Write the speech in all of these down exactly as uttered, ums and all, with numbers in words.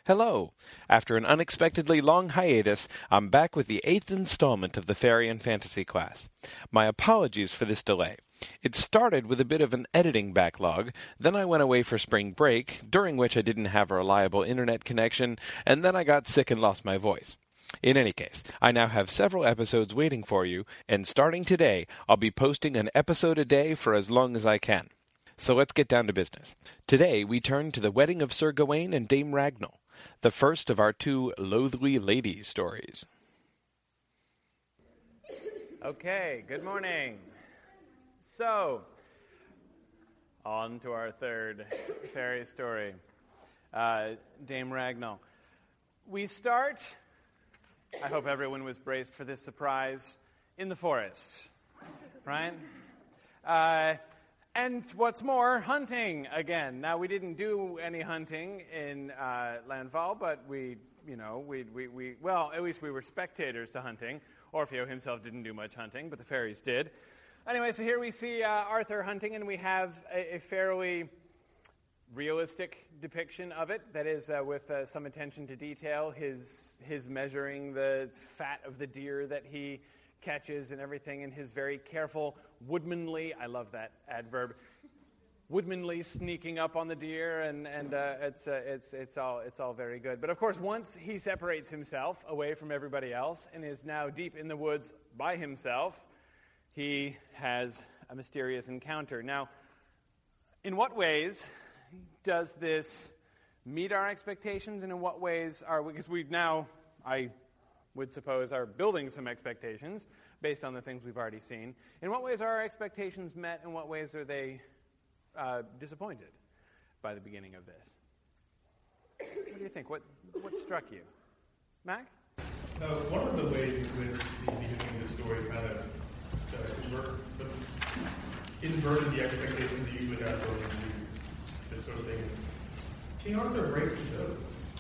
Hello! After an unexpectedly long hiatus, I'm back with the eighth installment of the Fairy and Fantasy class. My apologies for this delay. It started with a bit of an editing backlog, then I went away for spring break, during which I didn't have a reliable internet connection, and then I got sick and lost my voice. In any case, I now have several episodes waiting for you, and starting today, I'll be posting an episode a day for as long as I can. So let's get down to business. Today, we turn to the wedding of Sir Gawain and Dame Ragnell, the first of our two Loathly Ladies stories. Okay, good morning. So, on to our third fairy story, uh, Dame Ragnell. We start, I hope everyone was braced for this surprise, in the forest, right? Uh, and what's more, hunting again. Now, we didn't do any hunting in uh, Landfall, but we, you know, we, we, we, well, at least we were spectators to hunting. Orfeo himself didn't do much hunting, but the fairies did. Anyway, so here we see uh, Arthur hunting, and we have a, a fairly realistic depiction of it. That is, uh, with uh, some attention to detail, his his measuring the fat of the deer that he catches and everything, and his very careful, woodmanly, I love that adverb, woodmanly sneaking up on the deer, and and uh, it's uh, it's it's all it's all very good. But of course, once he separates himself away from everybody else and is now deep in the woods by himself, he has a mysterious encounter. Now, in what ways does this meet our expectations, and in what ways are we, because we now, I would suppose, are building some expectations based on the things we've already seen. In what ways are our expectations met, and what ways are they uh, disappointed by the beginning of this? What do you think? What, what struck you? Mac? Uh, one of the ways in which the beginning of the story kind of uh, convert some, inverted the expectations that you would have going into this sort of thing. King Arthur breaks his oath.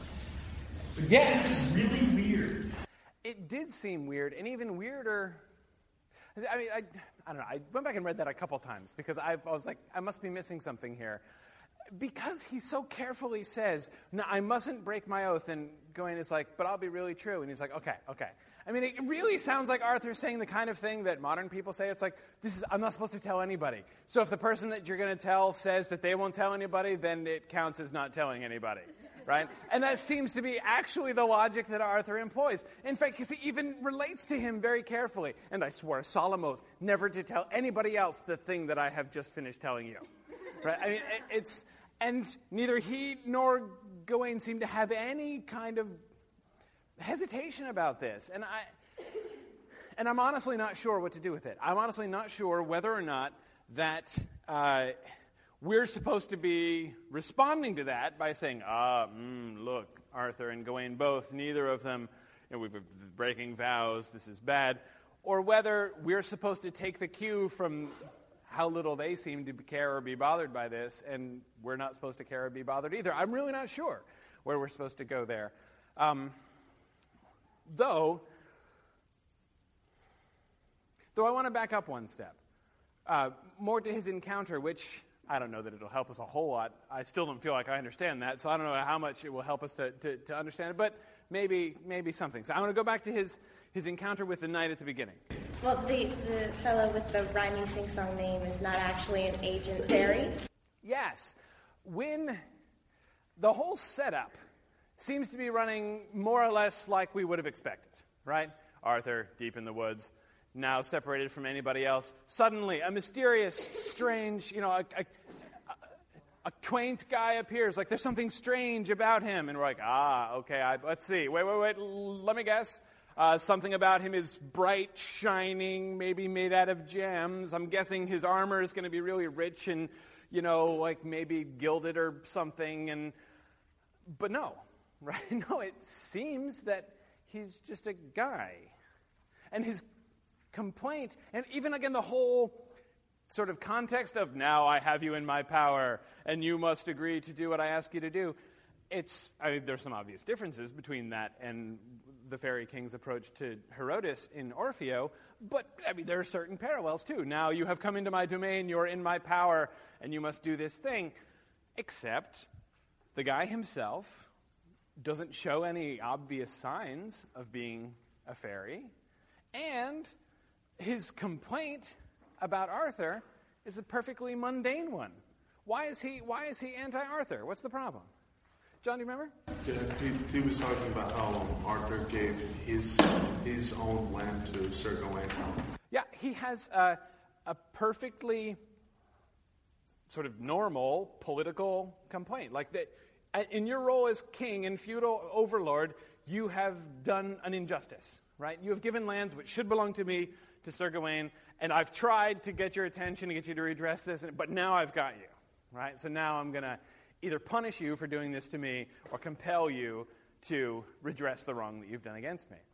It Yes. seems really weird. It did seem weird, and even weirder. I mean, I, I don't know. I went back and read that a couple times because I, I was like, I must be missing something here. Because he so carefully says, no, I mustn't break my oath, and Gawain is like, but I'll be really true. And he's like, okay, okay. I mean, it really sounds like Arthur saying the kind of thing that modern people say. It's like, this is, I'm not supposed to tell anybody. So if the person that you're going to tell says that they won't tell anybody, then it counts as not telling anybody, right? And that seems to be actually the logic that Arthur employs. In fact, because he even relates to him very carefully. And I swore a solemn oath never to tell anybody else the thing that I have just finished telling you. Right? I mean, it, it's, and neither he nor Gawain seem to have any kind of hesitation about this. And I, and I'm honestly not sure what to do with it. I'm honestly not sure whether or not that uh, we're supposed to be responding to that by saying, ah, mm, look, Arthur and Gawain both, neither of them, you know, we've been breaking vows, this is bad, or whether we're supposed to take the cue from how little they seem to care or be bothered by this, and we're not supposed to care or be bothered either. I'm really not sure where we're supposed to go there. Um, though, though I want to back up one step. Uh, more to his encounter, which I don't know that it'll help us a whole lot. I still don't feel like I understand that, so I don't know how much it will help us to, to, to understand it, but maybe maybe something. So I want to go back to his, his encounter with the knight at the beginning. Well, the, the fellow with the rhyming sing-song name is not actually an agent fairy. Yes. When the whole setup seems to be running more or less like we would have expected, right? Arthur, deep in the woods, now separated from anybody else. Suddenly, a mysterious, strange, you know, a, a, a quaint guy appears. Like there's something strange about him. And we're like, ah, okay, I, let's see. Wait, wait, wait, l- let me guess. Uh, something about him is bright, shining, maybe made out of gems. I'm guessing his armor is going to be really rich and, you know, like maybe gilded or something. And but no, right? No, it seems that he's just a guy. And his complaint, and even again the whole sort of context of now I have you in my power and you must agree to do what I ask you to do. It's, I mean, there's some obvious differences between that and the Fairy King's approach to Herodotus in Orfeo, but, I mean, there are certain parallels, too. Now you have come into my domain, you're in my power, and you must do this thing. Except the guy himself doesn't show any obvious signs of being a fairy, and his complaint about Arthur is a perfectly mundane one. Why is he why is he anti-Arthur? What's the problem? John, do you remember? Yeah, he, he was talking about how Arthur gave his his own land to Sir Gawain. Yeah, he has a, a perfectly sort of normal political complaint. Like that, in your role as king and feudal overlord, you have done an injustice, right? You have given lands which should belong to me to Sir Gawain, and I've tried to get your attention, to get you to redress this, but now I've got you, right? So now I'm going to either punish you for doing this to me or compel you to redress the wrong that you've done against me.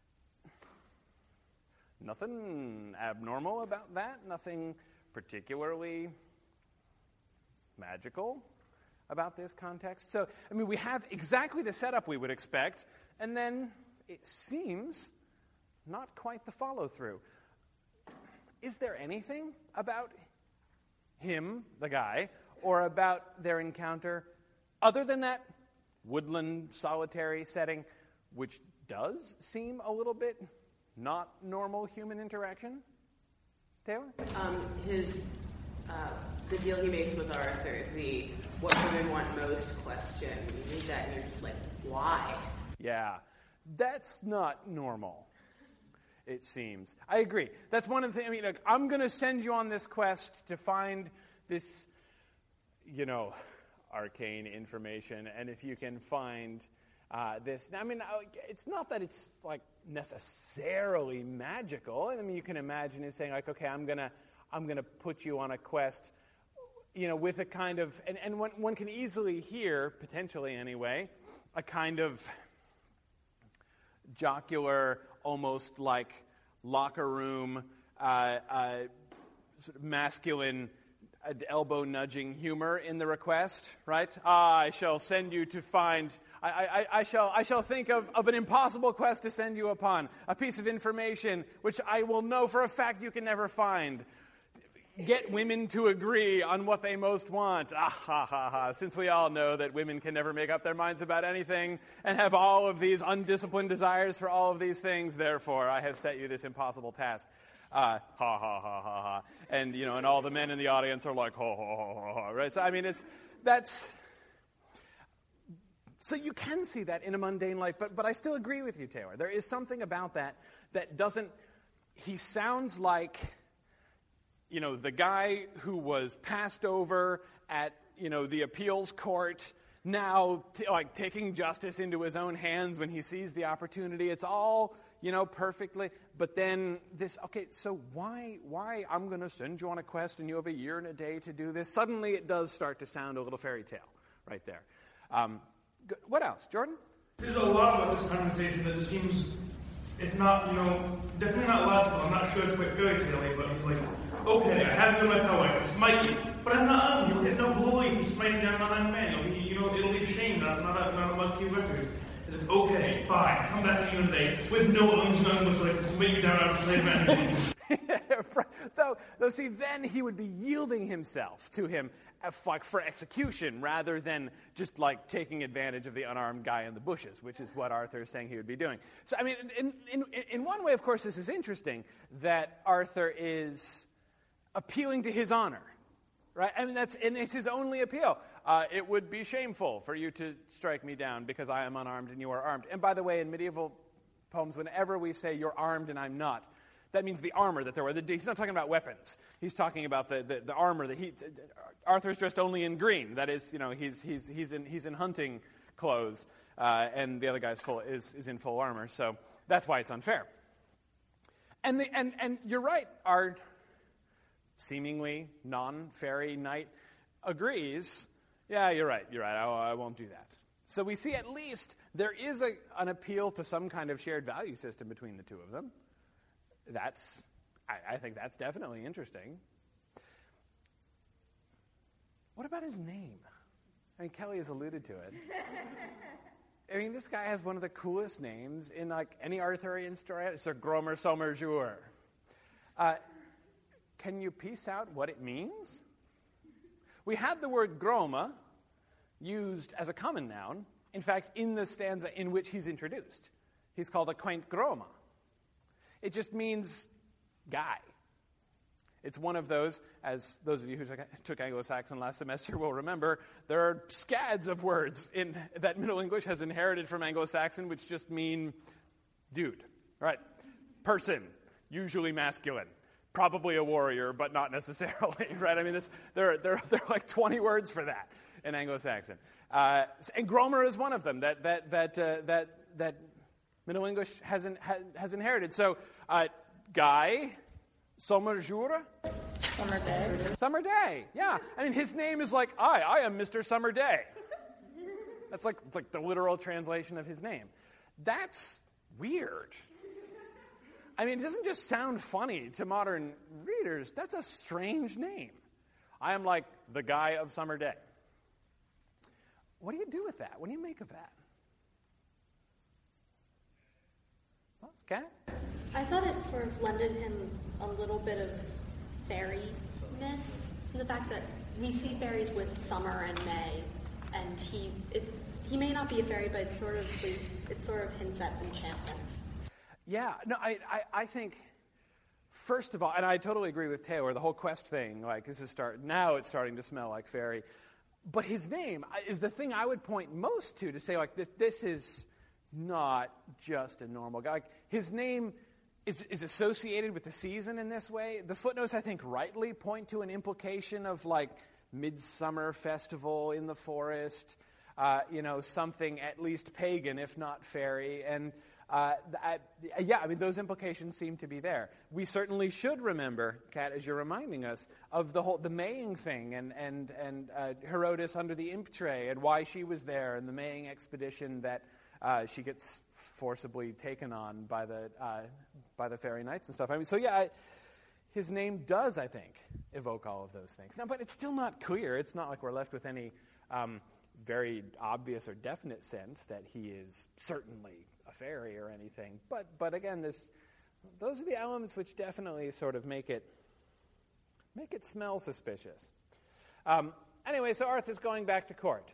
Nothing abnormal about that. Nothing particularly magical about this context. So, I mean, we have exactly the setup we would expect, and then it seems not quite the follow-through. Is there anything about him, the guy, or about their encounter, other than that woodland solitary setting, which does seem a little bit not normal human interaction? Taylor? Um, his, uh, the deal he makes with Arthur, the what women want most question, you read that and you're just like, why? Yeah, that's not normal, it seems. I agree. That's one of the things, I mean, like, I'm going to send you on this quest to find this, you know, arcane information, and if you can find uh, this, I mean, it's not that it's like necessarily magical. I mean, you can imagine him saying, like, okay, I'm gonna, I'm gonna put you on a quest, you know, with a kind of, and, and one, one can easily hear, potentially anyway, a kind of jocular, almost like locker room, uh, uh, sort of masculine, elbow nudging humor in the request, right? Ah, I shall send you to find, I, I, I shall I shall think of, of an impossible quest to send you upon, a piece of information which I will know for a fact you can never find. Get women to agree on what they most want. Ah, ha, ha, ha. Since we all know that women can never make up their minds about anything and have all of these undisciplined desires for all of these things, therefore I have set you this impossible task. Uh, ha, ha, ha, ha, ha. And, you know, and all the men in the audience are like, ha, ha, ha, ha, ha, right? So, I mean, it's, that's, so you can see that in a mundane life, but, but I still agree with you, Taylor. There is something about that that doesn't, he sounds like, you know, the guy who was passed over at, you know, the appeals court, now, t- like, taking justice into his own hands when he sees the opportunity. It's all, you know, perfectly. But then this, okay, so why, why I'm going to send you on a quest and you have a year and a day to do this? Suddenly it does start to sound a little fairy tale right there. Um, g- what else? Jordan? There's a lot about this conversation that seems, if not, you know, definitely not logical. I'm not sure it's quite fairy tale-y, but he's like, okay, I have it in my power, I can smite you, but I'm not armed. You'll get no glory from smiting down an unarmed man. It'll be, you know, it'll be a shame, not, not, a, not a monkey record. It's like, okay, fine, come back to you today with no arms, none, which like smite you down after playing man. though, though, see, then he would be yielding himself to him like for execution rather than just like taking advantage of the unarmed guy in the bushes, which is what Arthur is saying he would be doing. So, I mean, in, in, in one way, of course, this is interesting that Arthur is appealing to his honor, right? I mean, that's, and it's his only appeal. Uh, it would be shameful for you to strike me down because I am unarmed and you are armed. And by the way, in medieval poems, whenever we say you're armed and I'm not, that means the armor that there were. He's not talking about weapons. He's talking about the, the, the armor that he. Arthur's dressed only in green. That is, you know, he's he's he's in he's in hunting clothes, uh, and the other guy's full is is in full armor. So that's why it's unfair. And the and and you're right. Our seemingly non-fairy knight agrees. Yeah, you're right. You're right. I, I won't do that. So we see at least there is a, an appeal to some kind of shared value system between the two of them. That's, I, I think that's definitely interesting. What about his name? I mean, Kelly has alluded to it. I mean, this guy has one of the coolest names in like any Arthurian story. Sir Gromer Somerjour. Uh, can you piece out what it means? We had the word groma used as a common noun in fact, in the stanza in which he's introduced. He's called a quaint groma. It just means guy. It's one of those, as those of you who took, took Anglo-Saxon last semester will remember, there are scads of words in that Middle English has inherited from Anglo-Saxon, which just mean dude, right? Person, usually masculine. Probably a warrior, but not necessarily, right? I mean, this, there, there, there are like twenty words for that in Anglo-Saxon. Uh, and Gromer is one of them that, that, that, uh, that, that Middle English has, in, has, has inherited. So, uh, guy, Sommerjour. Summer day. Summer Day, yeah. I mean, his name is like, I, I am Mister Summer Day. That's like, like the literal translation of his name. That's weird. I mean, it doesn't just sound funny to modern readers. That's a strange name. I am like the guy of Summer Day. What do you do with that? What do you make of that? Well, it's Kat. I thought it sort of lended him a little bit of fairy-ness, in the fact that we see fairies with summer and May, and he it, he may not be a fairy, but it sort of it sort of hints at enchantment. Yeah, no, I, I, I think, first of all, and I totally agree with Taylor, the whole quest thing, like, this is start now it's starting to smell like fairy. But his name is the thing I would point most to, to say, like, this, this is not just a normal guy. Like, his name is, is associated with the season in this way. The footnotes, I think, rightly point to an implication of, like, midsummer festival in the forest, uh, you know, something at least pagan, if not fairy, and Uh, I, yeah, I mean, those implications seem to be there. We certainly should remember, Kat, as you're reminding us, of the whole the Maying thing and and and uh, Herodotus under the imp tray and why she was there and the Maying expedition that uh, she gets forcibly taken on by the uh, by the fairy knights and stuff. I mean, so yeah, I, his name does, I think, evoke all of those things. Now, but it's still not clear. It's not like we're left with any um, very obvious or definite sense that he is certainly a fairy or anything. But but again, this those are the elements which definitely sort of make it make it smell suspicious. Um, anyway, so Arthur's going back to court.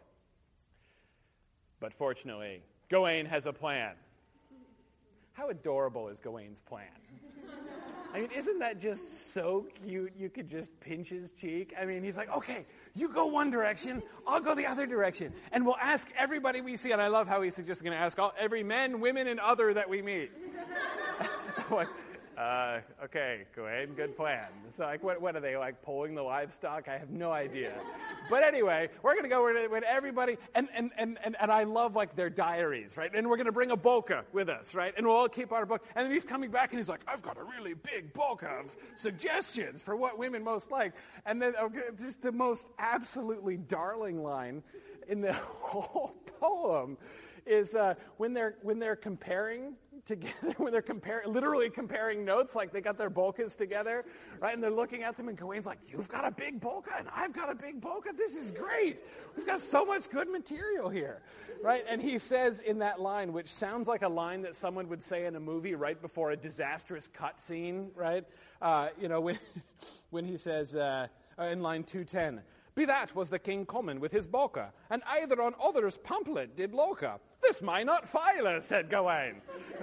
But fortunately, Gawain has a plan. How adorable is Gawain's plan? I mean, isn't that just so cute? You could just pinch his cheek. I mean, he's like, okay, you go one direction, I'll go the other direction. And we'll ask everybody we see. And I love how he's just going to ask all, every men, women, and other that we meet. Like, uh, okay, Gawain, good plan. So, like, what, what are they, like, pulling the livestock? I have no idea. But anyway, we're going to go with, with everybody. And, and, and, and, and I love, like, their diaries, right? And we're going to bring a bokeh with us, right? And we'll all keep our book. And then he's coming back, and he's like, I've got a really big bokeh of suggestions for what women most like. And then okay, just the most absolutely darling line in the whole poem is uh, when they're when they're comparing together, when they're comparing, literally comparing notes, like they got their bokehs together, right? And they're looking at them, and Gawain's like, "You've got a big bokeh, and I've got a big bokeh. This is great. We've got so much good material here, right?" And he says in that line, which sounds like a line that someone would say in a movie right before a disastrous cut scene, right? Uh, you know, when when he says uh, in line two ten. Be that was the king common with his bokeh, and either on others pamphlet did loca. This might not file, said Gawain.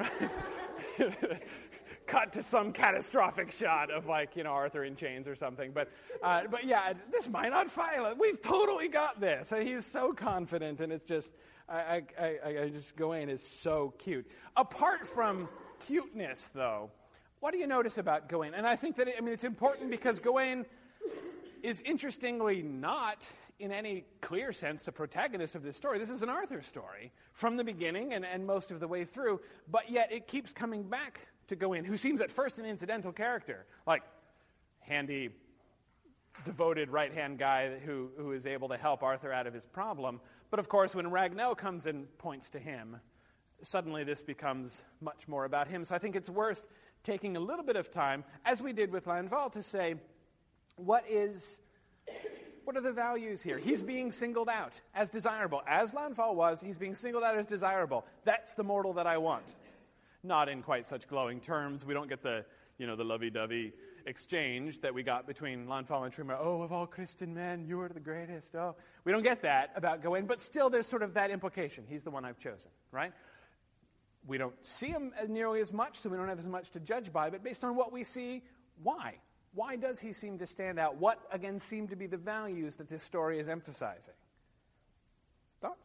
Cut to some catastrophic shot of, like, you know, Arthur in chains or something. But, uh, but yeah, this might not file. We've totally got this. And he's so confident, and it's just, I, I, I, I just, Gawain is so cute. Apart from cuteness, though, what do you notice about Gawain? And I think that, it, I mean, it's important because Gawain is interestingly not, in any clear sense, the protagonist of this story. This is an Arthur story from the beginning and, and most of the way through, but yet it keeps coming back to Gawain, who seems at first an incidental character, like handy, devoted right-hand guy who, who is able to help Arthur out of his problem. But of course, when Ragnell comes and points to him, suddenly this becomes much more about him. So I think it's worth taking a little bit of time, as we did with Lanval, to say, What is, what are the values here? He's being singled out as desirable. As Lanval was, he's being singled out as desirable. That's the mortal that I want. Not in quite such glowing terms. We don't get the, you know, the lovey-dovey exchange that we got between Lanfal and Trimmer. Oh, of all Christian men, you are the greatest. Oh, we don't get that about Gawain, but still there's sort of that implication. He's the one I've chosen, right? We don't see him as nearly as much, so we don't have as much to judge by, but based on what we see, why? Why does he seem to stand out? What, again, seem to be the values that this story is emphasizing? Thoughts?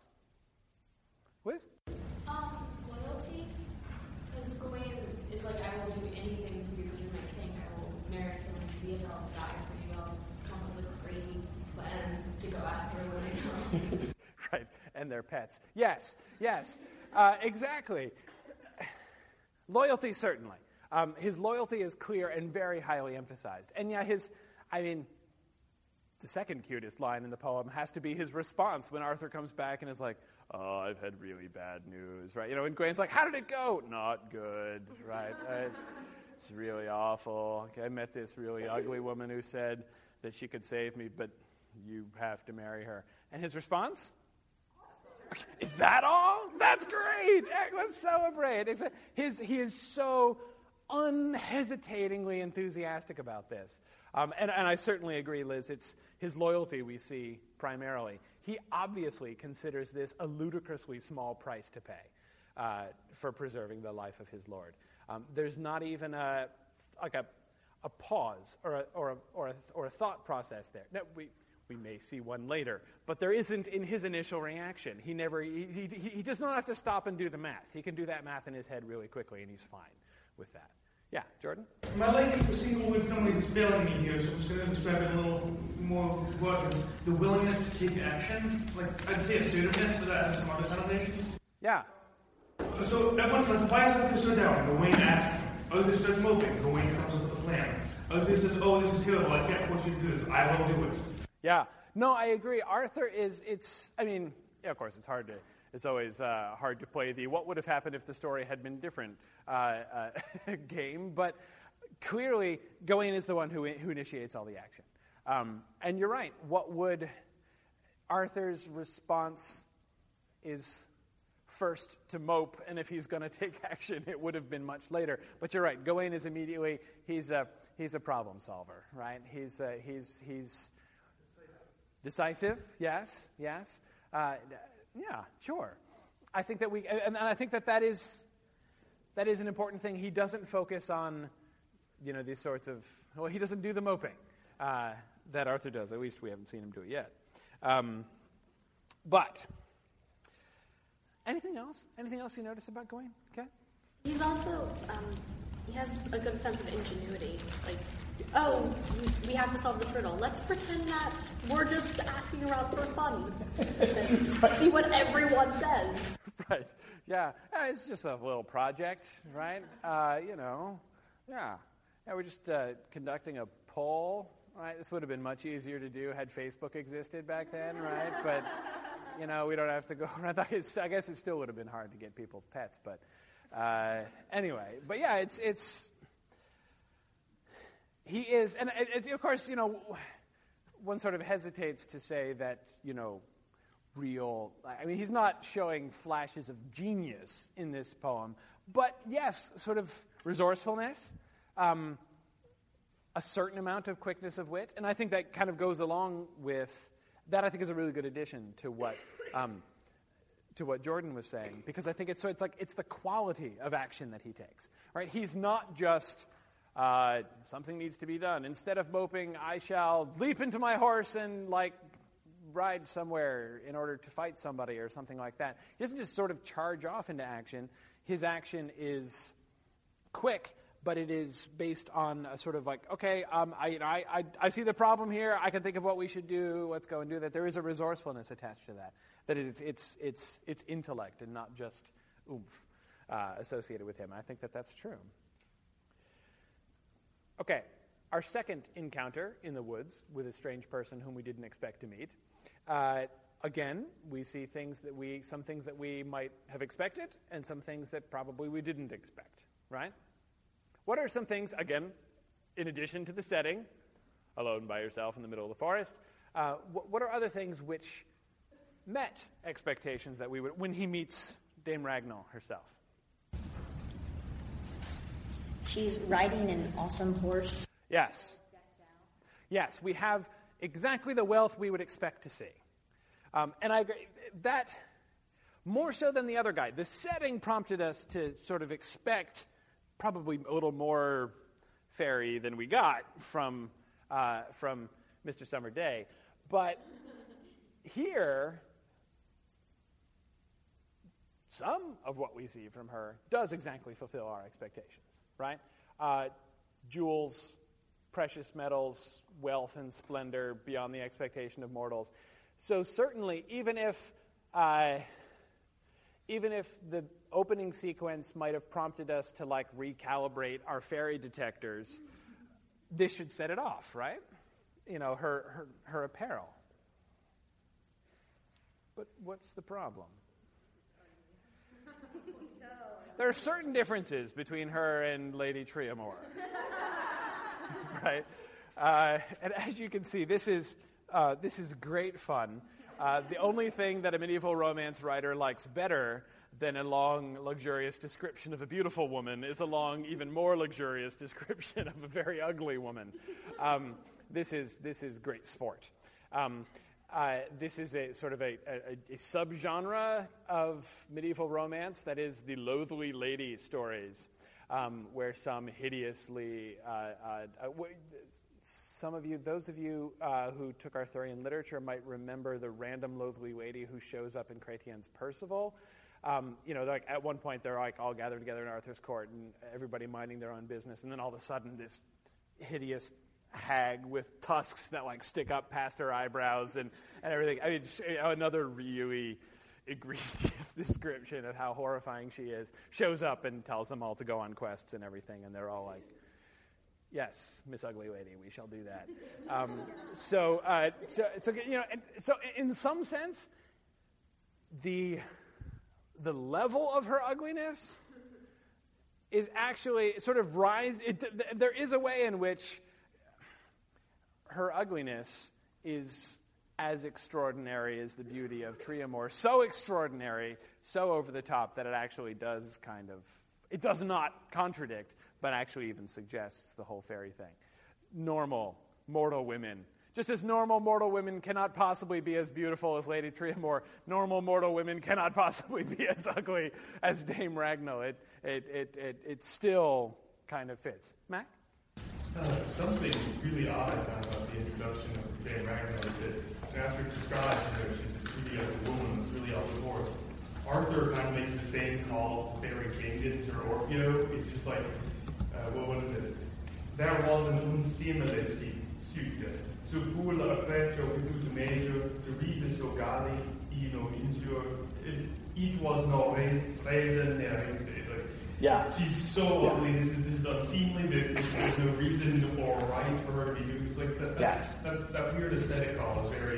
Liz? Um, loyalty. Because Gawain is like, I will do anything for you, you're my king. I will marry someone to be as I'll die for you. I'll come up with a crazy plan to go ask everyone I know. Right, and their pets. Yes, yes, uh, exactly. Loyalty, certainly. Um, his loyalty is clear and very highly emphasized. And yeah, his, I mean, the second cutest line in the poem has to be his response when Arthur comes back and is like, oh, I've had really bad news, right? You know, and Gawain's like, how did it go? Not good, right? Uh, it's, it's really awful. Okay, I met this really ugly woman who said that she could save me, but you have to marry her. And his response? Is that all? That's great. Let's celebrate. It's a, his, he is so unhesitatingly enthusiastic about this. Um, and, and I certainly agree, Liz. It's his loyalty we see primarily. He obviously considers this a ludicrously small price to pay uh, for preserving the life of his Lord. Um, there's not even a like a, a pause or a, or a, or a, or a thought process there. No, we. We may see one later, but there isn't in his initial reaction. He never, he, he, he does not have to stop and do the math. He can do that math in his head really quickly, and he's fine with that. Yeah, Jordan? My liking for seeing with somebody who's failing me here, so I'm just going to describe it a little more with his work. The willingness to take action, like I'd say assertiveness, but that has some other connotations. Yeah. So everyone's like, why is Arthur so down? Gawain asks him. Arthur starts moping. Gawain comes up with a plan. Arthur says, oh, this is terrible. I can't force you to do this. I will do it. Yeah, no, I agree. Arthur is, it's, I mean, yeah, of course, it's hard to, it's always uh, hard to play the what would have happened if the story had been different uh, uh, game, but clearly Gawain is the one who, who initiates all the action. Um, and you're right, what would, Arthur's response is first to mope, and if he's going to take action, it would have been much later. But you're right, Gawain is immediately, he's a, he's a problem solver, right? He's, uh, he's, he's, Decisive, yes, yes. Uh, yeah, sure. I think that we, and, and I think that that is, that is an important thing. He doesn't focus on, you know, these sorts of, well, he doesn't do the moping uh, that Arthur does. At least we haven't seen him do it yet. Um, but, anything else? Anything else you notice about Gawain? Okay. He's also, um, he has a good sense of ingenuity. Like, oh, we have to solve this riddle. Let's pretend that we're just asking around for fun. See what everyone says. Right. Yeah. yeah. It's just a little project, right? Uh, you know, yeah. Yeah, we're just uh, conducting a poll, right? This would have been much easier to do had Facebook existed back then, right? But, you know, we don't have to go around. I guess it still would have been hard to get people's pets, but uh, anyway. But yeah, it's it's... He is, and it, of course, you know, one sort of hesitates to say that, you know, real, I mean, he's not showing flashes of genius in this poem, but yes, sort of resourcefulness, um, a certain amount of quickness of wit, and I think that kind of goes along with, that I think is a really good addition to what, um, to what Jordan was saying, because I think it's, so it's like, it's the quality of action that he takes, right? He's not just, Uh, something needs to be done. Instead of moping, I shall leap into my horse and, like, ride somewhere in order to fight somebody or something like that. He doesn't just sort of charge off into action. His action is quick, but it is based on a sort of like, okay, um, I, I, I, I see the problem here. I can think of what we should do. Let's go and do that. There is a resourcefulness attached to that. That is, it's, it's, it's, it's intellect and not just oomph uh, associated with him. I think that that's true. Okay, our second encounter in the woods with a strange person whom we didn't expect to meet. Uh, again, we see things that we, some things that we might have expected, and some things that probably we didn't expect, right? What are some things, again, in addition to the setting, alone by yourself in the middle of the forest, uh, what, what are other things which met expectations that we would, when he meets Dame Ragnall herself? She's riding an awesome horse. Yes. Yes, we have exactly the wealth we would expect to see. Um, and I agree, that, more so than the other guy, the setting prompted us to sort of expect probably a little more fairy than we got from, uh, from Mister Summer Day. But here, some of what we see from her does exactly fulfill our expectations, right? Uh, jewels, precious metals, wealth and splendor beyond the expectation of mortals. So certainly, even if uh, even if the opening sequence might have prompted us to like recalibrate our fairy detectors, this should set it off, right? You know, her her, her apparel. But what's the problem? There are certain differences between her and Lady Triamore. Right? Uh, and as you can see, this is uh, this is great fun. Uh, the only thing that a medieval romance writer likes better than a long, luxurious description of a beautiful woman is a long, even more luxurious description of a very ugly woman. Um, this is this is great sport. Um, uh, this is a sort of a, a, a subgenre of medieval romance that is the loathly lady stories. Um, where some hideously, uh, uh, uh, w- some of you, those of you uh, who took Arthurian literature might remember the random loathly lady who shows up in Chrétien's Percival. Um, you know, like at one point they're like all gathered together in Arthur's court and everybody minding their own business, and then all of a sudden this hideous hag with tusks that like stick up past her eyebrows and, and everything. I mean, another really egregious description of how horrifying she is, shows up and tells them all to go on quests and everything, and they're all like, yes, Miss Ugly Lady, we shall do that. Um, so, uh, so, so, you know, and so in some sense, the, the level of her ugliness is actually sort of rise, it, th- there is a way in which her ugliness is as extraordinary as the beauty of Triamore, so extraordinary, so over the top that it actually does kind of, it does not contradict, but actually even suggests the whole fairy thing. Normal, mortal women. Just as normal mortal women cannot possibly be as beautiful as Lady Triamore, normal mortal women cannot possibly be as ugly as Dame Ragnall. It, it, it, it, it still kind of fits. Mac? Uh, something really odd I found about the introduction of Dame Ragnall is that after it describes her, she's this really ugly woman that's really out of horse. Arthur kind of makes the same call to Fairy King did to Orfeo. It's just like, uh, well, what is it? There was an unstimmelig psyke, så full of pleasure without measure, to read the so galley, you know, insure. It, it was no reason there. Yeah. She's so yeah. ugly. This is, this is unseemly. There's, there's no reason or right for her to be doing. It's like that, that's, yes. that, that weird aesthetic call is very,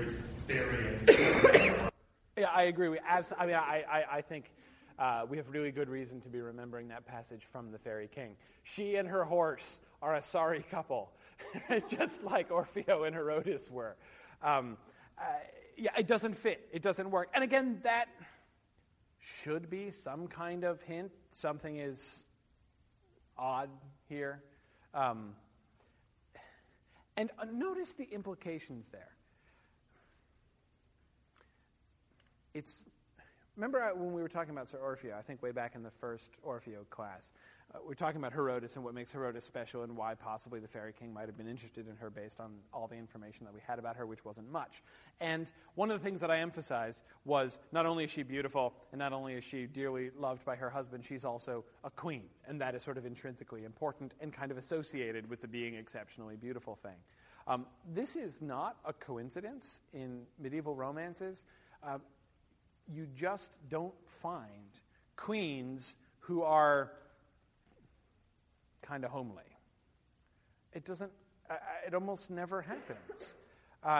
very. Yeah, I agree. We abs- I mean, I, I, I think uh, we have really good reason to be remembering that passage from the Fairy King. She and her horse are a sorry couple, just like Orfeo and Herodes were. Um, uh, yeah, it doesn't fit. It doesn't work. And again, that should be some kind of hint. Something is odd here. Um, and uh, notice the implications there. It's, remember when we were talking about Sir Orfeo, I think way back in the first Orfeo class, uh, we were talking about Herodes and what makes Herodes special and why possibly the Fairy King might have been interested in her based on all the information that we had about her, which wasn't much. And one of the things that I emphasized was not only is she beautiful and not only is she dearly loved by her husband, she's also a queen. And that is sort of intrinsically important and kind of associated with the being exceptionally beautiful thing. Um, this is not a coincidence in medieval romances. Uh, You just don't find queens who are kind of homely. It doesn't, uh, it almost never happens. Uh,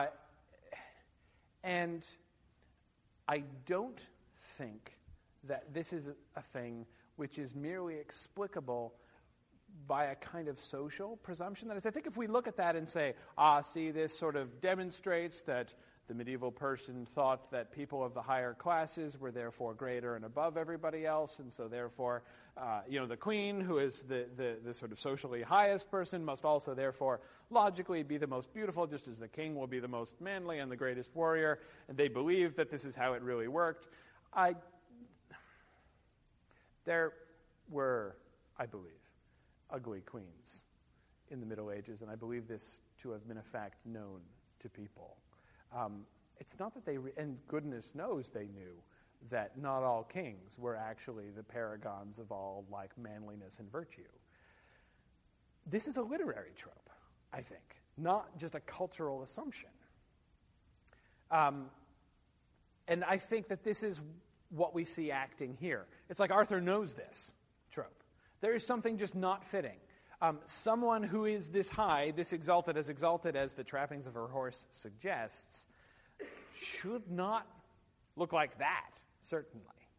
and I don't think that this is a thing which is merely explicable by a kind of social presumption. That is, I think if we look at that and say, ah, see, this sort of demonstrates that The medieval person thought that people of the higher classes were therefore greater and above everybody else, and so therefore, uh, you know, the queen, who is the, the, the sort of socially highest person, must also therefore logically be the most beautiful, just as the king will be the most manly and the greatest warrior. And they believed that this is how it really worked. I, there were, I believe, ugly queens in the Middle Ages, and I believe this to have been a fact known to people. Um, it's not that they, re- and goodness knows they knew that not all kings were actually the paragons of all like manliness and virtue. This is a literary trope, I think, not just a cultural assumption. Um, and I think that this is what we see acting here. It's like Arthur knows this trope. There is something just not fitting. Um, someone who is this high, this exalted, as exalted as the trappings of her horse suggests, should not look like that, certainly.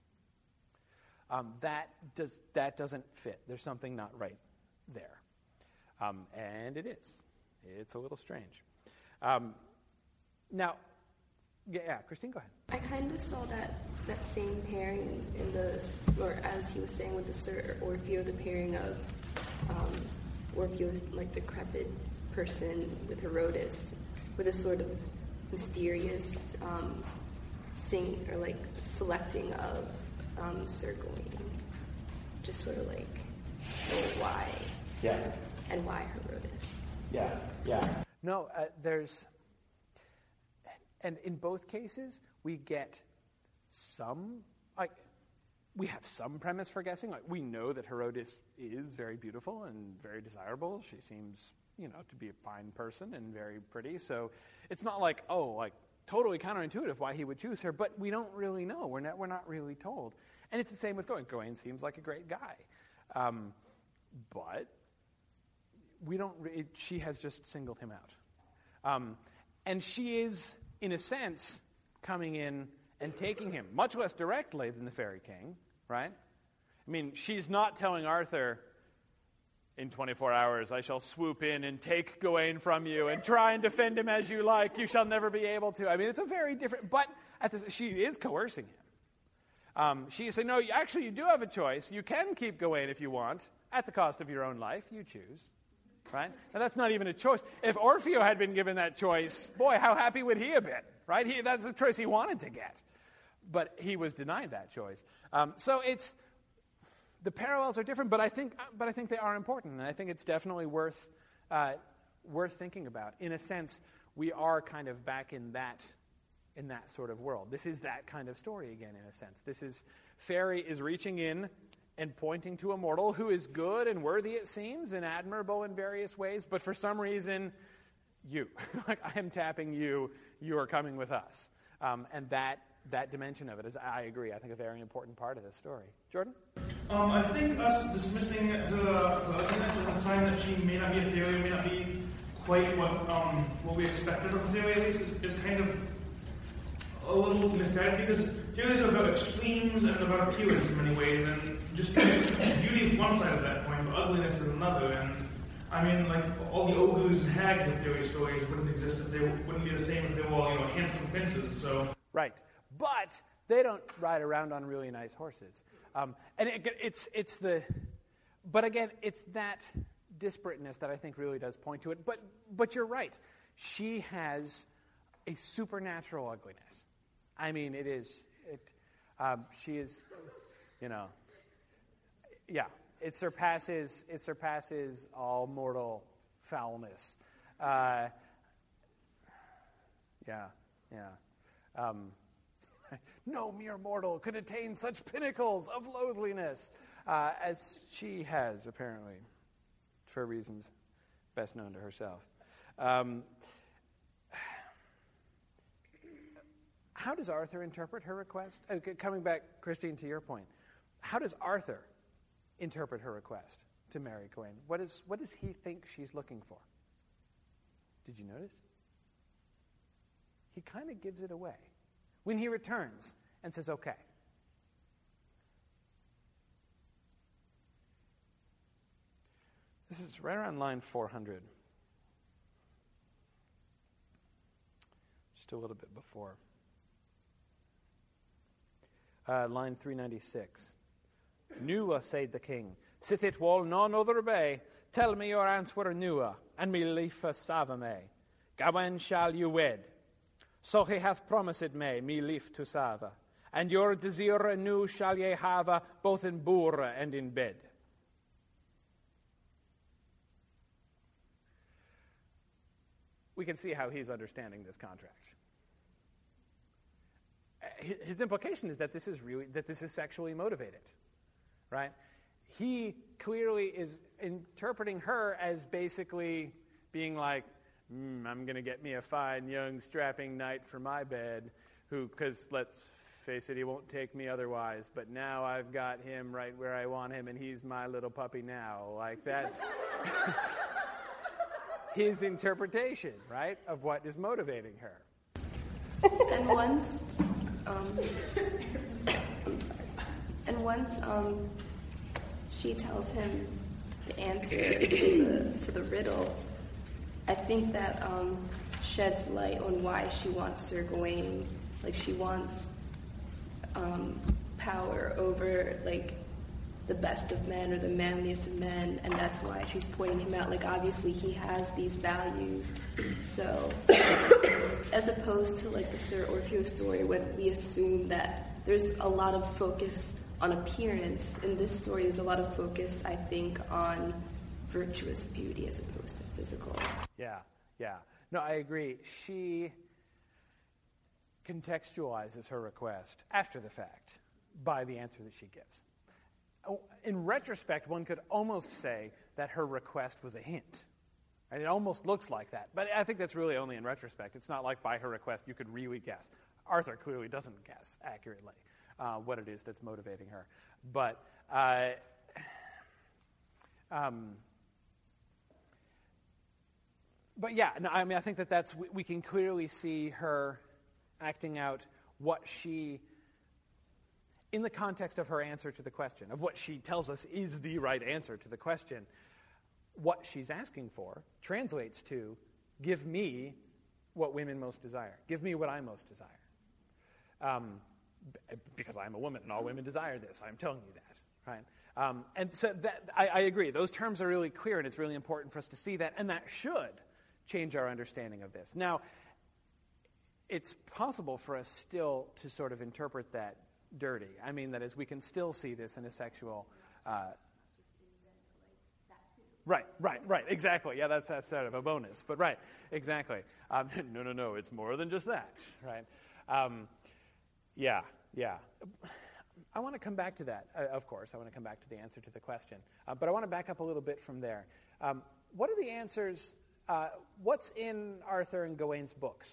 Um, that does that doesn't fit. There's something not right there. Um, and it is. It's a little strange. Um, now, yeah, yeah, Christine, go ahead. I kind of saw that, that same pairing in the, or as he was saying with the Sir Orfeo, the pairing of Um, Orfeo's like decrepit person with Herodotus, with a sort of mysterious um, sing or like selecting of um, Sir Gawain, just sort of like oh, why, yeah, and why Herodotus, yeah, yeah. No, uh, there's, and in both cases we get some like. We have some premise for guessing. Like, we know that Herodotus is very beautiful and very desirable. She seems, you know, to be a fine person and very pretty. So it's not like, oh, like totally counterintuitive why he would choose her. But we don't really know. We're not, we're not really told. And it's the same with Gawain. Gawain seems like a great guy. Um, but we don't. Re- it, she has just singled him out. Um, and she is, in a sense, coming in and taking him, much less directly than the Fairy King, right? I mean, she's not telling Arthur, in twenty-four hours I shall swoop in and take Gawain from you and try and defend him as you like. You shall never be able to. I mean, it's a very different, but at this, she is coercing him. Um, she is saying, no, actually you do have a choice. You can keep Gawain if you want, at the cost of your own life. You choose. Right? Now, that's not even a choice. If Orfeo had been given that choice, boy, how happy would he have been? Right? He, that's the choice he wanted to get. But he was denied that choice. Um, so it's the parallels are different, but I think, but I think they are important, and I think it's definitely worth uh, worth thinking about. In a sense, we are kind of back in that in that sort of world. This is that kind of story again. In a sense, this is Fairy is reaching in and pointing to a mortal who is good and worthy, it seems, and admirable in various ways, but for some reason, you. Like, I am tapping you, you are coming with us. Um, and that that dimension of it is, I agree, I think a very important part of this story. Jordan? Um, I think us dismissing her, her ugliness as a sign that she may not be a fairy, may not be quite what um, what we expected of a fairy, at least, is, is kind of a little misguided, because fairies are about extremes and about appearance in many ways, and just beauty is one side of that coin, but ugliness is another. And I mean, like, all the ogres and hags of fairy stories wouldn't exist if they wouldn't be the same if they were all, you know, handsome princes. So right, but they don't ride around on really nice horses. Um, and it, it's it's the, but again, it's that disparateness that I think really does point to it. But but you're right, she has a supernatural ugliness. I mean, it is it. Um, she is, you know. Yeah, it surpasses it surpasses all mortal foulness. Uh, yeah, yeah. Um, no mere mortal could attain such pinnacles of loathliness uh, as she has, apparently, for reasons best known to herself. Um, how does Arthur interpret her request? Uh, coming back, Christine, to your point, how does Arthur interpret her request to marry Gawain? What is what does he think she's looking for? Did you notice? He kind of gives it away when he returns and says, okay. This is right around line four hundred. Just just a little bit before. Uh, line three ninety-six. Nua, said the king, sith it will none other be, tell me your answer, Nua, and me leifa sava me. Gawain shall you wed. So he hath promised me, me leif to sava. And your desire new shall ye have, both in boor and in bed. We can see how he's understanding this contract. His implication is that this is really that this is sexually motivated, right? He clearly is interpreting her as basically being like, mm, I'm going to get me a fine, young, strapping knight for my bed, who, because let's face it, he won't take me otherwise, but now I've got him right where I want him, and he's my little puppy now. Like, that's his interpretation, right, of what is motivating her. And once, um, I'm sorry. And once um, she tells him the answer to the to the riddle, I think that um, sheds light on why she wants Sir Gawain. Like, she wants um, power over, like, the best of men or the manliest of men, and that's why she's pointing him out. Like, obviously he has these values, so as opposed to like the Sir Orfeo story when we assume that there's a lot of focus on appearance, in this story there's a lot of focus, I think, on virtuous beauty as opposed to physical. Yeah, yeah. No, I agree. She contextualizes her request after the fact by the answer that she gives. In retrospect, one could almost say that her request was a hint. And it almost looks like that. But I think that's really only in retrospect. It's not like by her request you could really guess. Arthur clearly doesn't guess accurately uh, what it is that's motivating her. But, uh, um, but yeah, no, I mean, I think that that's, we, we can clearly see her acting out what she, in the context of her answer to the question, of what she tells us is the right answer to the question, what she's asking for translates to, give me what women most desire. Give me what I most desire. Um, b- because I'm a woman and all women desire this. I'm telling you that, right? Um, and so that, I, I agree. Those terms are really clear, and it's really important for us to see that, and that should change our understanding of this. Now, it's possible for us still to sort of interpret that dirty. I mean, that is, we can still see this in a sexual... Uh, right, right, right, exactly. Yeah, that's, that's sort of a bonus. But right, exactly. Um, no, no, no, it's more than just that, right? Um, yeah, yeah. I want to come back to that, uh, of course. I want to come back to the answer to the question. Uh, but I want to back up a little bit from there. Um, what are the answers... Uh, what's in Arthur and Gawain's books?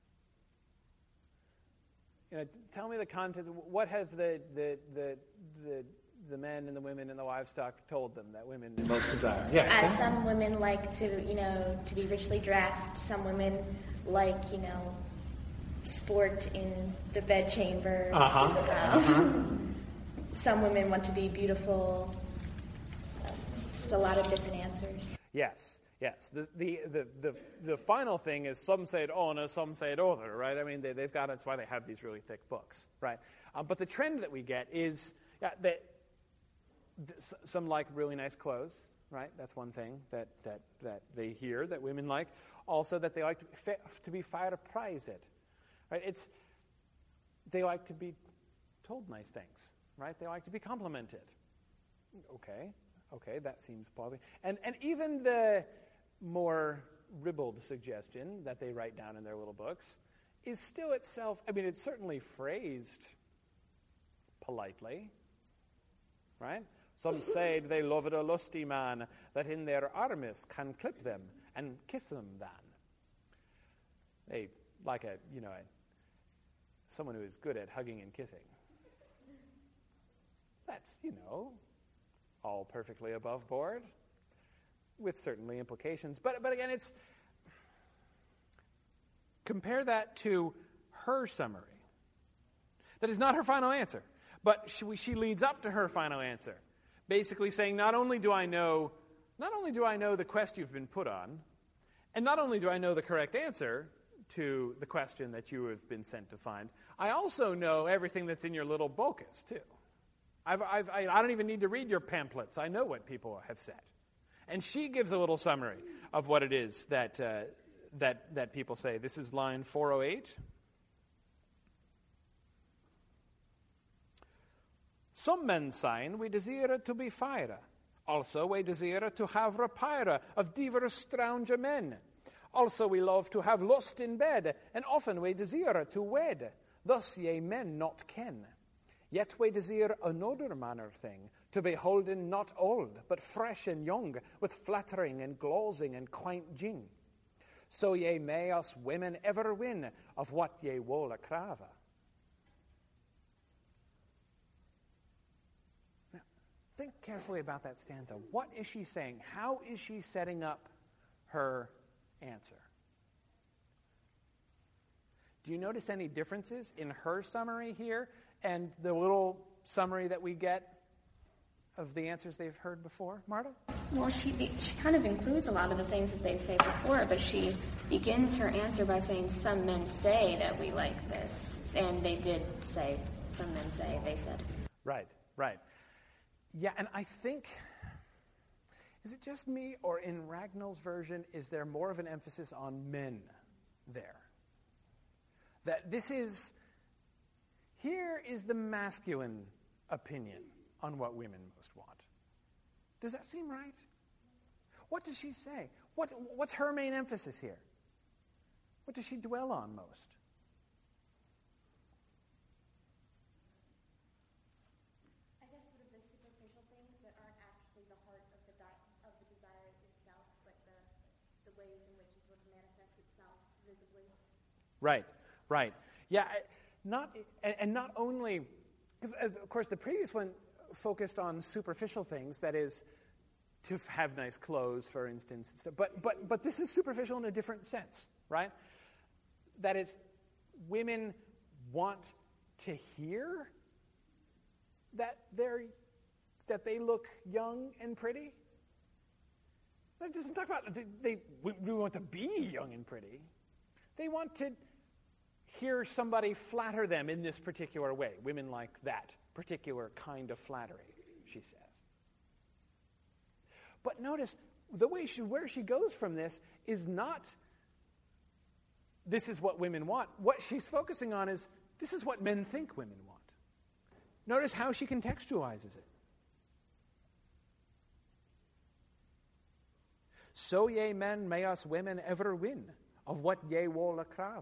You know, tell me the content. What have the the, the the the men and the women and the livestock told them that women most desire? Yeah. Uh, some women like to, you know, to be richly dressed. Some women like, you know, sport in the bedchamber. Uh-huh. Um, uh-huh. Some women want to be beautiful. Um, just a lot of different answers. Yes. Yes, the, the the the the final thing is some say it honor, some say it other, right? I mean, they, they've got, that's why they have these really thick books, right? Um, but the trend that we get is yeah, that th- some like really nice clothes, right? That's one thing that, that, that they hear that women like. Also that they like to, fa- to be fire to prize it, right? It's, they like to be told nice things, right? They like to be complimented. Okay, okay, that seems plausible. And, and even the more ribald suggestion that they write down in their little books is still itself, I mean, it's certainly phrased politely, right? Some say they loved a lusty man that in their armis can clip them and kiss them then. They like a, you know, a, someone who is good at hugging and kissing. That's, you know, all perfectly above board, with certainly implications. But but again, it's, compare that to her summary. That is not her final answer, but she, she leads up to her final answer, basically saying, not only do I know, not only do I know the quest you've been put on, and not only do I know the correct answer, to the question that you have been sent to find. I also know everything that's in your little bocus, too. I've, I've, I I don't even need to read your pamphlets. I know what people have said. And she gives a little summary of what it is that, uh, that, that people say. This is line four oh eight. Some men sign we desire to be fire. Also we desire to have rapire of divers strange men. Also we love to have lust in bed, and often we desire to wed. Thus ye men not ken. Yet we desire another manner thing, to be holden not old, but fresh and young, with flattering and glozing and quaint gin. So ye may us women ever win of what ye wolle crave. Now, think carefully about that stanza. What is she saying? How is she setting up her answer? Do you notice any differences in her summary here and the little summary that we get of the answers they've heard before? Marta? Well, she she kind of includes a lot of the things that they say before, but she begins her answer by saying, some men say that we like this. And they did say, some men say, they said. Right, right. Yeah, and I think, is it just me, or in Ragnall's version, is there more of an emphasis on men there? That this is, here is the masculine opinion on what women most want. Does that seem right? What does she say? What, what's her main emphasis here? What does she dwell on most? I guess sort of the superficial things that aren't actually the heart of the di- of the desire itself, but the, the ways in which it sort of manifests itself visibly. Right. Right. Yeah, not and, and not only, because of course the previous one focused on superficial things, that is, to have nice clothes, for instance, and stuff. But but but this is superficial in a different sense, right? That is, women want to hear that they're that they look young and pretty. That doesn't talk about they, they we, we want to be young and pretty. They want to hear somebody flatter them in this particular way. Women like that particular kind of flattery, she says. But notice, the way she, where she goes from this is not, this is what women want. What she's focusing on is, this is what men think women want. Notice how she contextualizes it. So ye men may us women ever win, of what ye wolle crave.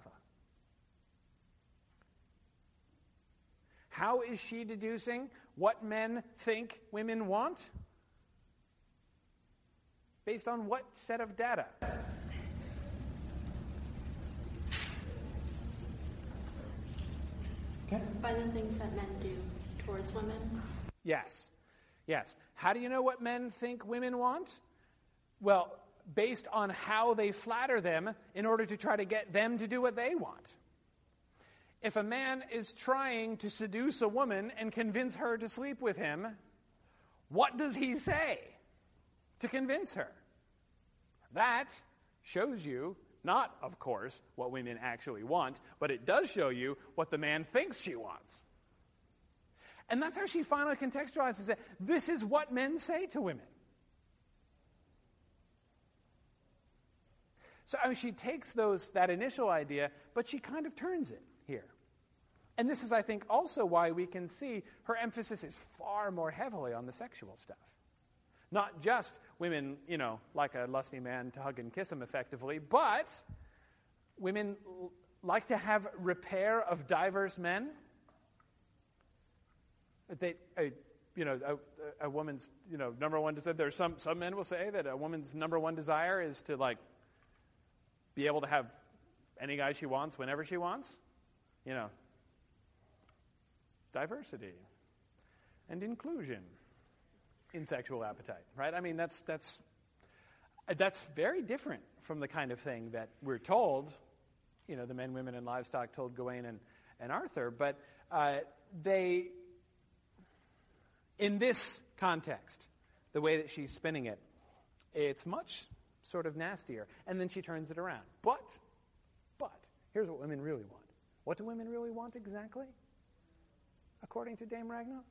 How is she deducing what men think women want? Based on what set of data? Okay. By the things that men do towards women? Yes. Yes. How do you know what men think women want? Well, based on how they flatter them in order to try to get them to do what they want. If a man is trying to seduce a woman and convince her to sleep with him, what does he say to convince her? That shows you, not, of course, what women actually want, but it does show you what the man thinks she wants. And that's how she finally contextualizes it. This is what men say to women. So I mean, she takes those that initial idea, but she kind of turns it here. And this is, I think, also why we can see her emphasis is far more heavily on the sexual stuff. Not just women, you know, like a lusty man to hug and kiss him effectively, but women like to have repair of diverse men. They, a, you know, a, a woman's, you know, number one desire. There are some some men will say that a woman's number one desire is to like be able to have any guy she wants whenever she wants. You know, diversity and inclusion in sexual appetite, right? I mean, that's that's that's very different from the kind of thing that we're told, you know, the men, women, and livestock told Gawain and, and Arthur. But uh, they, in this context, the way that she's spinning it, it's much sort of nastier. And then she turns it around. But, but, Here's what women really want. What do women really want exactly, according to Dame Ragnall?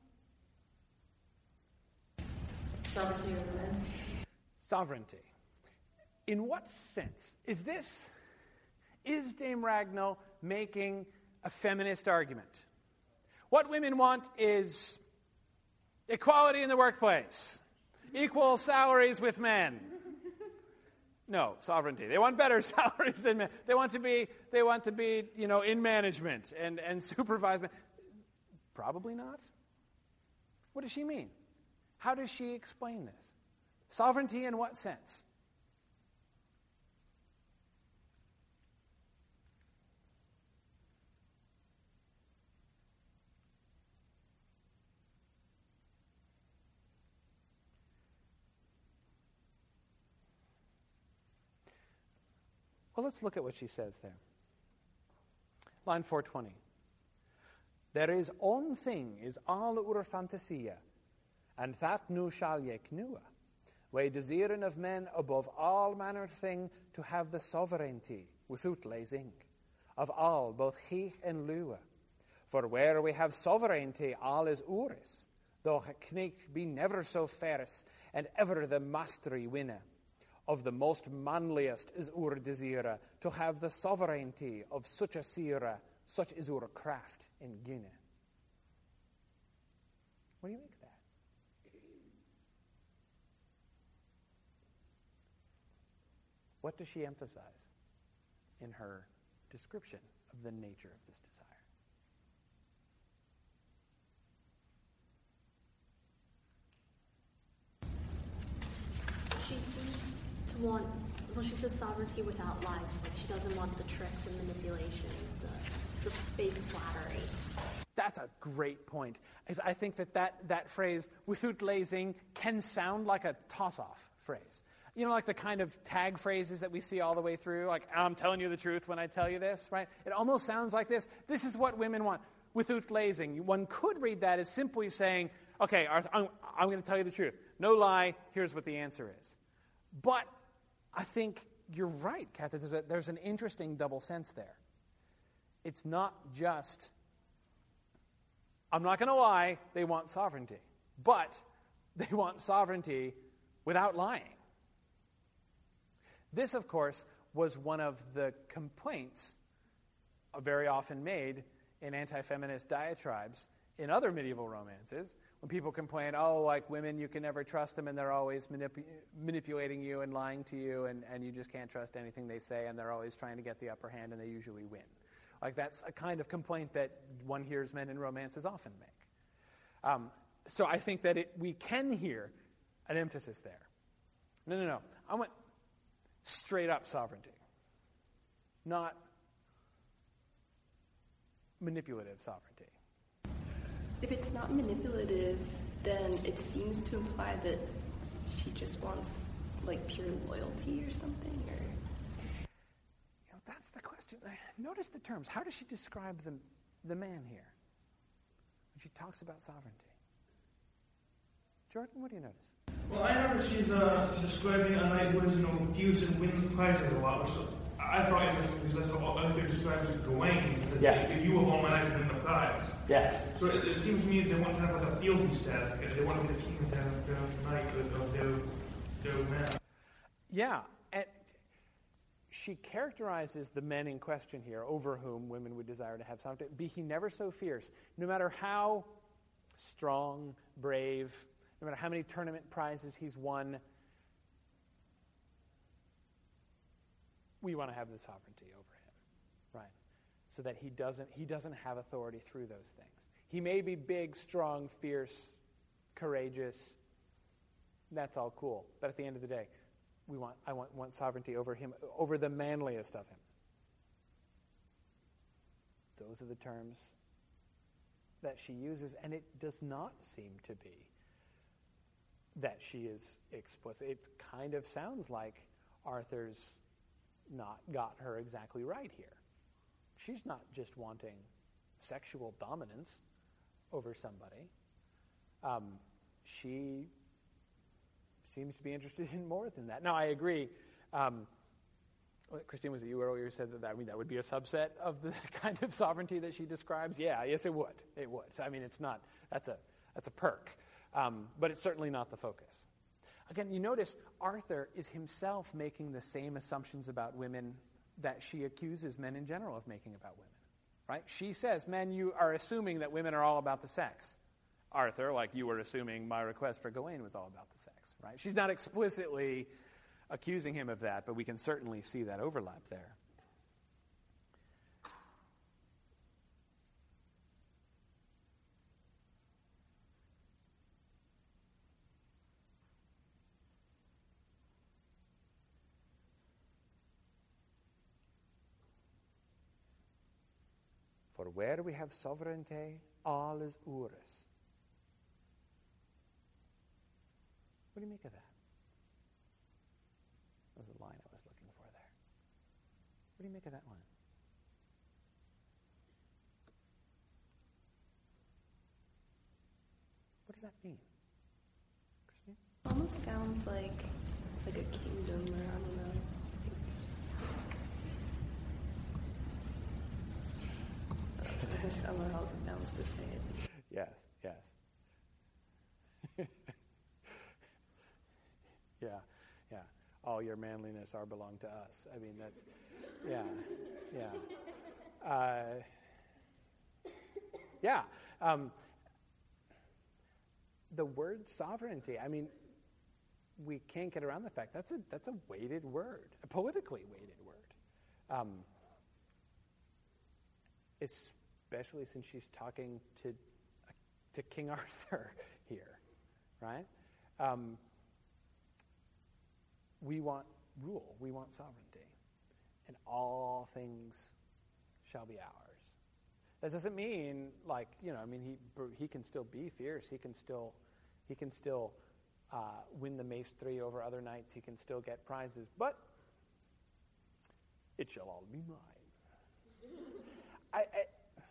Sovereignty over men. Sovereignty. In what sense? Is this, is Dame Ragnall making a feminist argument? What women want is equality in the workplace, equal salaries with men. No, sovereignty. They want better salaries than men. They want to be, they want to be, you know, in management and, and supervise men. Probably not. What does she mean? How does she explain this? Sovereignty in what sense? Well, let's look at what she says there. Line four twenty. There is one thing is all ur fantasia, and that nu shall ye knua, we desiren of men above all manner thing to have the sovereignty, without lazing, of all, both he and lua. For where we have sovereignty, all is uris, though knight be never so fairest, and ever the mastery winner. Of the most manliest is ur desira, to have the sovereignty of such a sira, such is ur craft in Guinea. What do you make of that? What does she emphasize in her description of the nature of this desire? She seems to want, well, she says sovereignty without lies. Like she doesn't want the tricks and manipulation, the, the fake flattery. That's a great point. Is I think that, that that phrase, without lazing, can sound like a toss-off phrase. You know, like the kind of tag phrases that we see all the way through, like, I'm telling you the truth when I tell you this, right? It almost sounds like this. This is what women want, without lazing. One could read that as simply saying, okay, Arthur, I'm, I'm going to tell you the truth. No lie, here's what the answer is. But I think you're right, Kat, that there's, a, there's an interesting double sense there. It's not just, I'm not going to lie, they want sovereignty. But they want sovereignty without lying. This, of course, was one of the complaints very often made in anti-feminist diatribes in other medieval romances, when people complain, oh, like women, you can never trust them, and they're always manip- manipulating you and lying to you, and, and you just can't trust anything they say, and they're always trying to get the upper hand, and they usually win. Like that's a kind of complaint that one hears men in romances often make. Um, so I think that it, we can hear an emphasis there. No, no, no. I want straight up sovereignty, not manipulative sovereignty. If it's not manipulative, then it seems to imply that she just wants like pure loyalty or something. Or you know, that's the question. Notice the terms. How does she describe the the man here when she talks about sovereignty? Jordan, what do you notice? Well, I noticed she's, uh, she's describing a knight who is, you know, gives and wins prizes a lot, which I thought it was because that's what Arthur describes as Gawain. That yes. If you alone might actually win the prize. Yes. So it, it seems to me they want kind of like a fielding status. Like they want to be the king of their, their knight, of their, their man. Yeah. And she characterizes the men in question here, over whom women would desire to have sovereignty. Be he never so fierce, no matter how strong, brave, no matter how many tournament prizes he's won, we want to have the sovereignty over him, right? So that he doesn't he doesn't have authority through those things. He may be big, strong, fierce, courageous. That's all cool. But at the end of the day, we want I want, want sovereignty over him, over the manliest of him. Those are the terms that she uses, and it does not seem to be that she is explicit. It kind of sounds like Arthur's not got her exactly right here. She's not just wanting sexual dominance over somebody. Um, she seems to be interested in more than that. Now, I agree. Um, Christine, was it you earlier who said that, that I mean, that would be a subset of the kind of sovereignty that she describes? Yeah, yes, it would. It would. So, I mean, it's not, that's a, that's a perk. Um, but it's certainly not the focus. Again, you notice Arthur is himself making the same assumptions about women that she accuses men in general of making about women. Right? She says, men, you are assuming that women are all about the sex. Arthur, like you were assuming my request for Gawain was all about the sex. Right? She's not explicitly accusing him of that, but we can certainly see that overlap there. For where we have sovereignty, all is urus. What do you make of that? That was the line I was looking for there. What do you make of that line? What does that mean? Christine? Almost sounds like like a kingdom, or I don't know. There's someone else else to say it. Yes, yes. yeah, yeah. All your manliness are belong to us. I mean, that's, yeah, yeah. Uh, yeah. Um, the word sovereignty, I mean, we can't get around the fact that's a that's a weighted word, a politically weighted word. Um, especially since she's talking to to King Arthur here, right? Um, we want rule, we want sovereignty, and all things shall be ours. That doesn't mean, like, you know, I mean, he he can still be fierce, he can still he can still uh, win the Mace Three over other knights, he can still get prizes, but it shall all be mine. I, I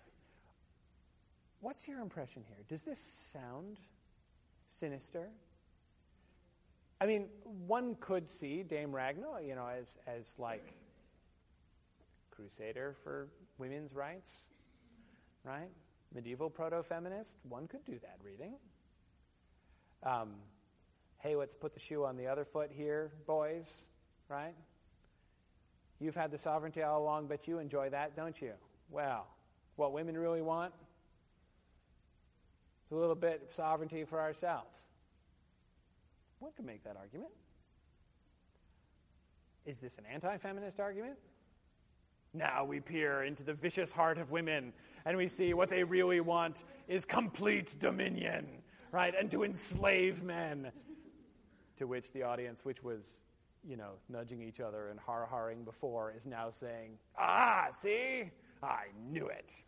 What's your impression here? Does this sound sinister? I mean, one could see Dame Ragnall, you know, as as like crusader for women's rights, right? Medieval proto-feminist. One could do that reading. Um, hey, let's put the shoe on the other foot here, boys, right? You've had the sovereignty all along, but you enjoy that, don't you? Well, what women really want? A little bit of sovereignty for ourselves. One could make that argument. Is this an anti-feminist argument? Now we peer into the vicious heart of women and we see what they really want is complete dominion, right? And to enslave men. To which the audience, which was, you know, nudging each other and har-harring before, is now saying, ah, see? I knew it.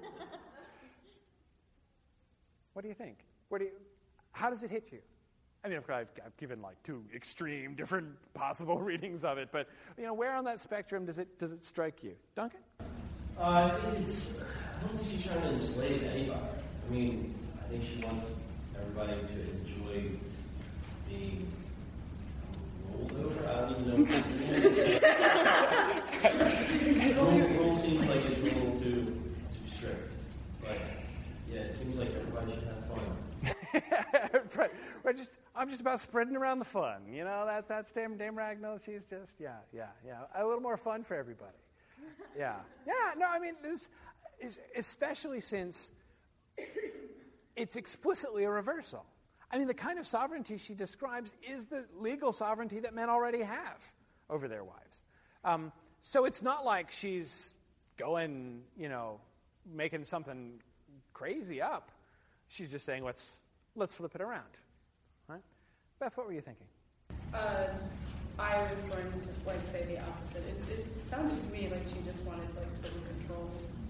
What do you think? Where do you, how does it hit you? I mean, of course, I've, I've given like two extreme, different possible readings of it, but you know, where on that spectrum does it does it strike you, Duncan? Uh, I think it's. I don't think she's trying to enslave anybody. I mean, I think she wants everybody to enjoy being rolled over. I don't even know. Rule, rule seems like it's a little too too strict, but. Yeah, it seems like everybody should have fun. right. We're just, I'm just about spreading around the fun. You know, that's that's Dame, Dame Ragnall. She's just, yeah, yeah, yeah. A little more fun for everybody. Yeah. Yeah, no, I mean, this is, especially since it's explicitly a reversal. I mean, the kind of sovereignty she describes is the legal sovereignty that men already have over their wives. Um, so it's not like she's going, you know, making something crazy up. She's just saying, let's let's flip it around. Right? Beth, what were you thinking? Uh, I was going to just like say the opposite. It's, it sounded to me like she just wanted like total control.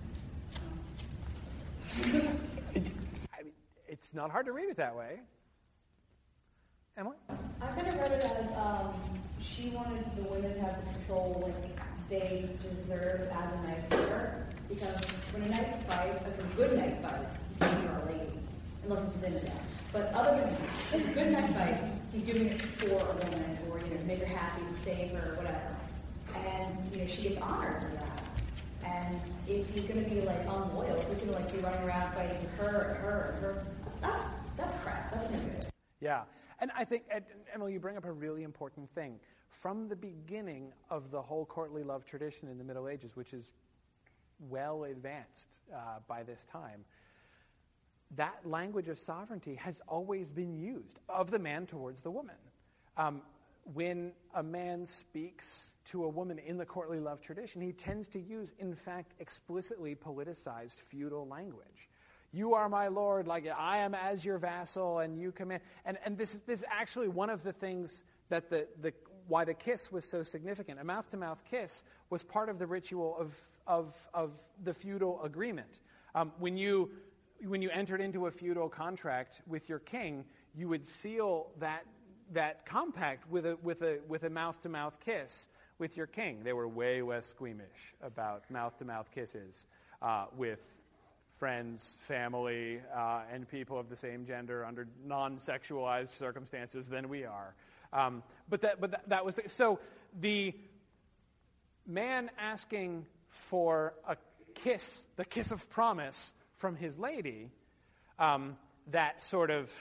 Um. it, I mean, it's not hard to read it that way. Emily? I kind of read it as um, she wanted the women to have the control like they deserve as a knight fighter. Because when a knight fights, like a good knight fights, he's fighting for a lady, unless it's thin down. But other than that, if a good knight fights, he's doing it for a woman, or you know, to make her happy, to save her, or whatever. And, you know, she gets honored for that. And if you're going to be, like, unloyal, if you're going to, like, be running around fighting her, her, her, that's, that's crap. That's no good. Yeah. And I think, and Emily, you bring up a really important thing. From the beginning of the whole courtly love tradition in the Middle Ages, which is well advanced uh, by this time, that language of sovereignty has always been used, of the man towards the woman. Um, when a man speaks to a woman in the courtly love tradition, he tends to use, in fact, explicitly politicized feudal language. You are my lord, like I am as your vassal, and you command. And, and this is this is actually one of the things that the, the why the kiss was so significant. A mouth-to-mouth kiss was part of the ritual of of, of the feudal agreement. Um, when you when you entered into a feudal contract with your king, you would seal that that compact with a with a with a mouth-to-mouth kiss with your king. They were way less squeamish about mouth-to-mouth kisses uh, with friends, family, uh, and people of the same gender under non-sexualized circumstances than we are. Um, but that, but that, that was so. The man asking for a kiss, the kiss of promise from his lady, um, that sort of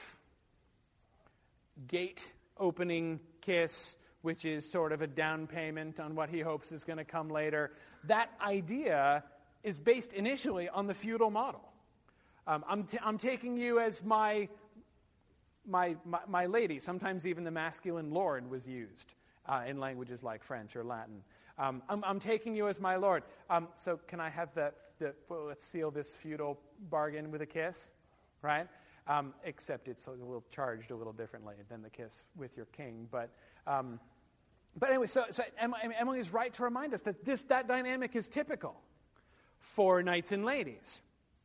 gate-opening kiss, which is sort of a down payment on what he hopes is going to come later. That idea is based initially on the feudal model. Um, I'm, t- I'm taking you as my, my, my, my lady. Sometimes even the masculine lord was used uh, in languages like French or Latin. Um, I'm, I'm taking you as my lord. Um, so can I have the, the well, let's seal this feudal bargain with a kiss, right? Um, except it's a little charged a little differently than the kiss with your king. But um, but anyway, so, so Emily is right to remind us that this that dynamic is typical for knights and ladies.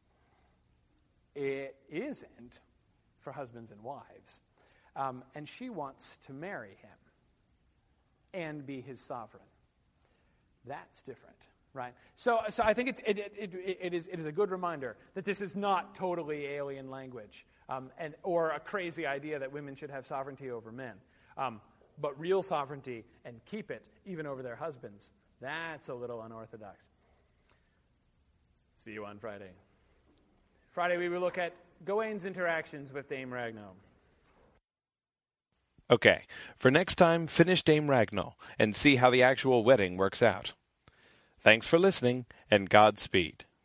It isn't for husbands and wives. Um, and she wants to marry him and be his sovereign. That's different, right? So, so I think it's, it, it, it, it, is, it is a good reminder that this is not totally alien language um, and or a crazy idea that women should have sovereignty over men. Um, but real sovereignty, and keep it, even over their husbands, that's a little unorthodox. See you on Friday. Friday we will look at Gawain's interactions with Dame Ragnall. Okay, for next time, finish Dame Ragnall and see how the actual wedding works out. Thanks for listening, and Godspeed.